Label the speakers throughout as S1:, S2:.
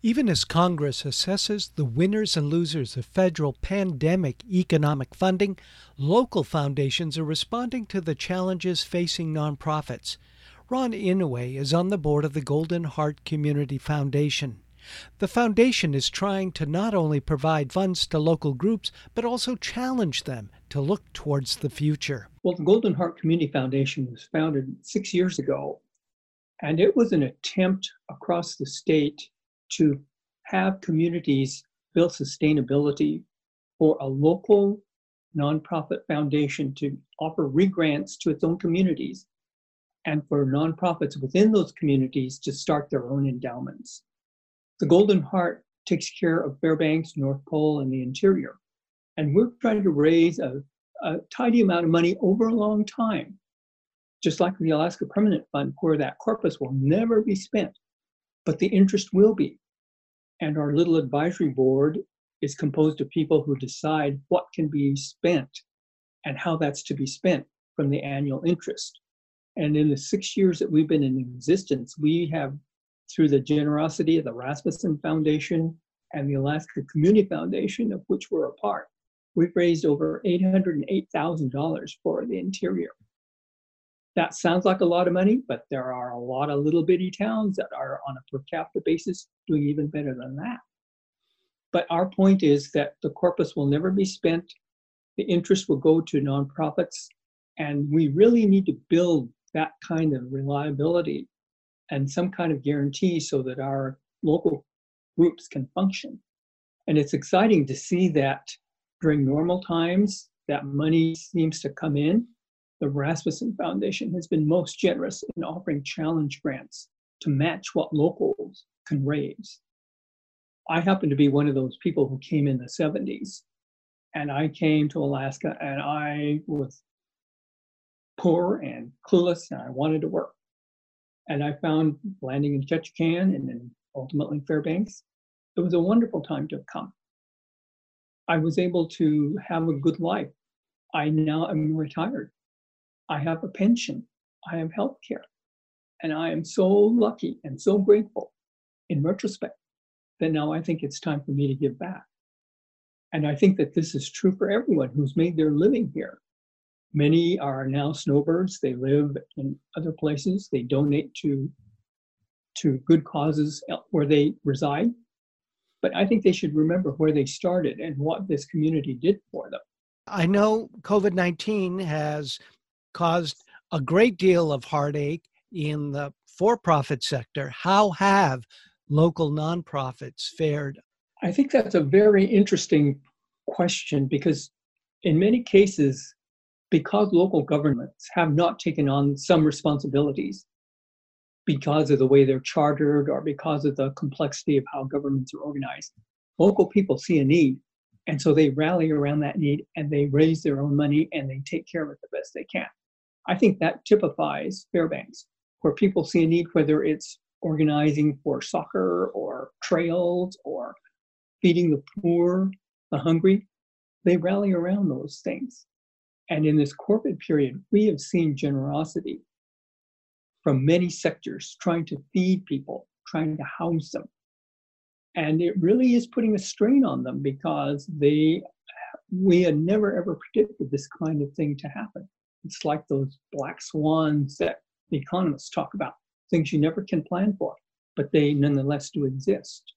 S1: Even as Congress assesses the winners and losers of federal pandemic economic funding, local foundations are responding to the challenges facing nonprofits. Ron Inouye is on the board of the Golden Heart Community Foundation. The foundation is trying to not only provide funds to local groups, but also challenge them to look towards the future.
S2: Well, the Golden Heart Community Foundation was founded 6 years ago, and it was an attempt across the state to have communities build sustainability for a local nonprofit foundation to offer re-grants to its own communities, and for nonprofits within those communities to start their own endowments. The Golden Heart takes care of Fairbanks, North Pole, and the interior. And we're trying to raise a tidy amount of money over a long time, just like the Alaska Permanent Fund, where that corpus will never be spent, but the interest will be. And our little advisory board is composed of people who decide what can be spent and how that's to be spent from the annual interest. And in the 6 years that we've been in existence, we have, through the generosity of the Rasmussen Foundation and the Alaska Community Foundation, of which we're a part, we've raised over $808,000 for the interior. That sounds like a lot of money, but there are a lot of little bitty towns that are on a per capita basis doing even better than that. But our point is that the corpus will never be spent. The interest will go to nonprofits, and we really need to build that kind of reliability and some kind of guarantee so that our local groups can function. And it's exciting to see that during normal times, that money seems to come in. The Rasmussen Foundation has been most generous in offering challenge grants to match what locals can raise. I happen to be one of those people who came in the 70s, and I came to Alaska and I was poor and clueless, and I wanted to work. And I found landing in Ketchikan and then ultimately Fairbanks. It was a wonderful time to have come. I was able to have a good life. I now am retired. I have a pension. I have health care. And I am so lucky and so grateful in retrospect that now I think it's time for me to give back. And I think that this is true for everyone who's made their living here. Many are now snowbirds. They live in other places. They donate to good causes where they reside. But I think they should remember where they started and what this community did for them.
S1: I know COVID-19 has caused a great deal of heartache in the for-profit sector. How have local nonprofits fared?
S2: I think that's a very interesting question because in many cases, because local governments have not taken on some responsibilities because of the way they're chartered or because of the complexity of how governments are organized, local people see a need. And so they rally around that need and they raise their own money and they take care of it the best they can. I think that typifies Fairbanks, where people see a need, whether it's organizing for soccer or trails or feeding the poor, the hungry, they rally around those things. And in this COVID period, we have seen generosity from many sectors trying to feed people, trying to house them. And it really is putting a strain on them because we had never ever predicted this kind of thing to happen. It's like those black swans that the economists talk about, things you never can plan for, but they nonetheless do exist.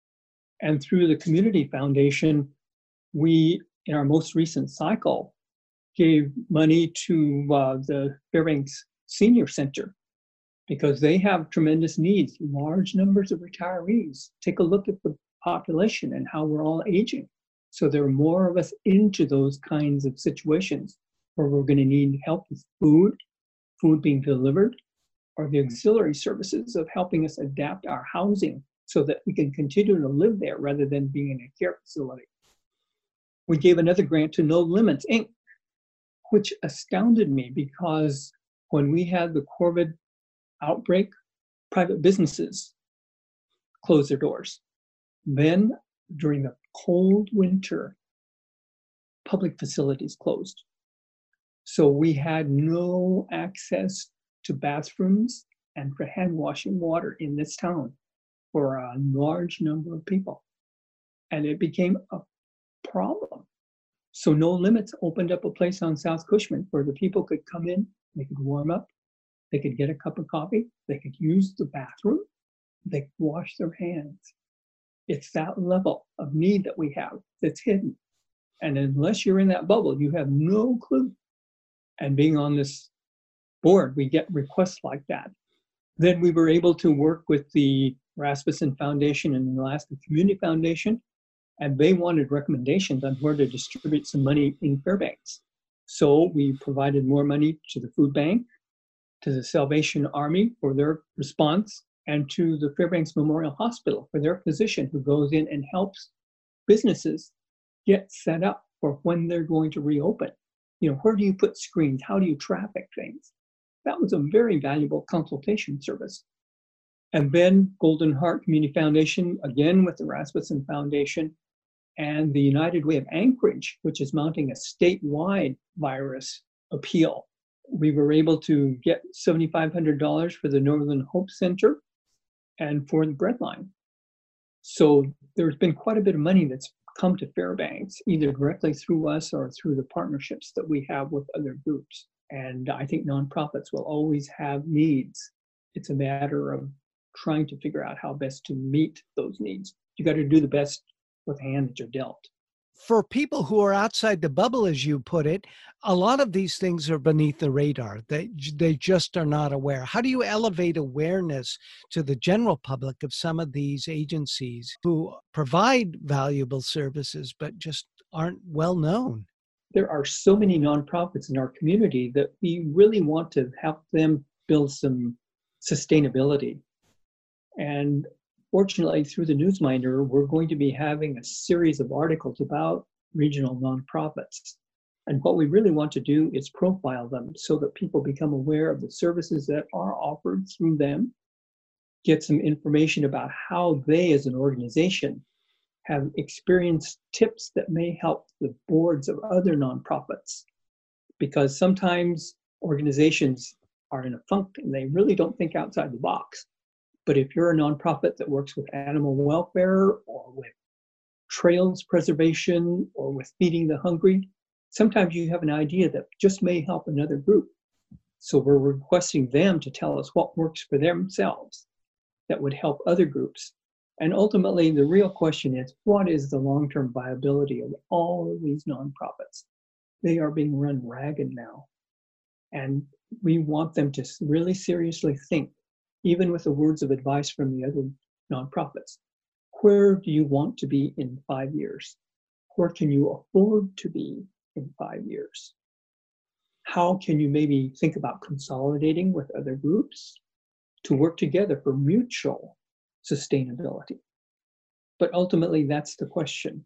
S2: And through the Community Foundation, we, in our most recent cycle, gave money to the Fairbanks Senior Center because they have tremendous needs, large numbers of retirees. Take a look at the population and how we're all aging. So there are more of us into those kinds of situations where we're going to need help with food being delivered, or the auxiliary services of helping us adapt our housing so that we can continue to live there rather than being in a care facility. We gave another grant to No Limits, Inc., which astounded me because when we had the COVID outbreak, private businesses closed their doors. Then, during the cold winter, public facilities closed. So we had no access to bathrooms and for hand washing water in this town for a large number of people. And it became a problem. So No Limits opened up a place on South Cushman where the people could come in, they could warm up, they could get a cup of coffee, they could use the bathroom, they could wash their hands. It's that level of need that we have that's hidden. And unless you're in that bubble, you have no clue. And being on this board, we get requests like that. Then we were able to work with the Rasmussen Foundation and the Alaska Community Foundation, and they wanted recommendations on where to distribute some money in Fairbanks. So we provided more money to the food bank, to the Salvation Army for their response, and to the Fairbanks Memorial Hospital for their physician who goes in and helps businesses get set up for when they're going to reopen. Where do you put screens? How do you traffic things? That was a very valuable consultation service. And then Golden Heart Community Foundation, again with the Rasmussen Foundation, and the United Way of Anchorage, which is mounting a statewide virus appeal. We were able to get $7,500 for the Northern Hope Center and for the Breadline. So there's been quite a bit of money that's come to Fairbanks, either directly through us or through the partnerships that we have with other groups. And I think nonprofits will always have needs. It's a matter of trying to figure out how best to meet those needs. You got to do the best with the hand that you're dealt.
S1: For people who are outside the bubble, as you put it, a lot of these things are beneath the radar. They just are not aware. How do you elevate awareness to the general public of some of these agencies who provide valuable services but just aren't well known?
S2: There are so many nonprofits in our community that we really want to help them build some sustainability. And fortunately, through the Newsminder, we're going to be having a series of articles about regional nonprofits. And what we really want to do is profile them so that people become aware of the services that are offered through them, get some information about how they as an organization have experienced tips that may help the boards of other nonprofits. Because sometimes organizations are in a funk and they really don't think outside the box. But if you're a nonprofit that works with animal welfare or with trails preservation or with feeding the hungry, sometimes you have an idea that just may help another group. So we're requesting them to tell us what works for themselves that would help other groups. And ultimately, the real question is, what is the long-term viability of all of these nonprofits? They are being run ragged now. And we want them to really seriously think, even with the words of advice from the other nonprofits. Where do you want to be in 5 years? Where can you afford to be in 5 years? How can you maybe think about consolidating with other groups to work together for mutual sustainability? But ultimately, that's the question.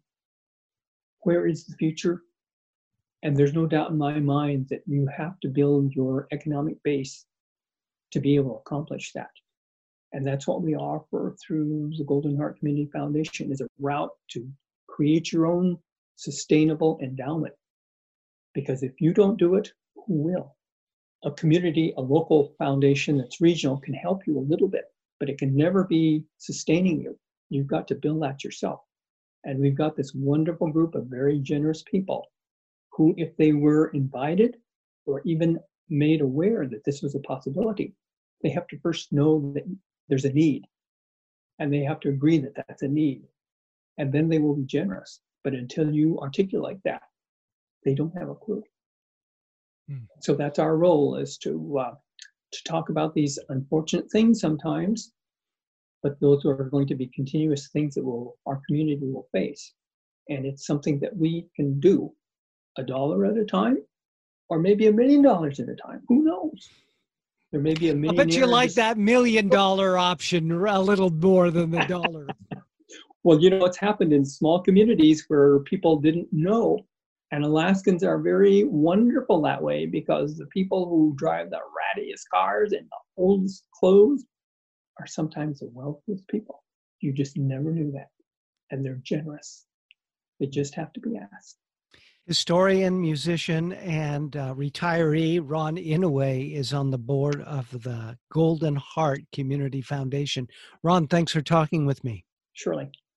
S2: Where is the future? And there's no doubt in my mind that you have to build your economic base to be able to accomplish that. And that's what we offer through the Golden Heart Community Foundation, is a route to create your own sustainable endowment. Because if you don't do it, who will? A community, a local foundation that's regional can help you a little bit, but it can never be sustaining you. You've got to build that yourself. And we've got this wonderful group of very generous people who, if they were invited or even made aware that this was a possibility, they have to first know that there's a need, and they have to agree that that's a need, and then they will be generous. But until you articulate that, they don't have a clue. So that's our role, is to talk about these unfortunate things sometimes, but those are going to be continuous things that our community will face. And it's something that we can do $1 at a time, or maybe $1 million at a time. Who knows? There may be a millionaire.
S1: I bet you like that $1 million option a little more than the dollar.
S2: Well, it's happened in small communities where people didn't know. And Alaskans are very wonderful that way, because the people who drive the rattiest cars and the oldest clothes are sometimes the wealthiest people. You just never knew that. And they're generous. They just have to be asked.
S1: Historian, musician, and retiree Ron Inouye is on the board of the Golden Heart Community Foundation. Ron, thanks for talking with me.
S2: Surely.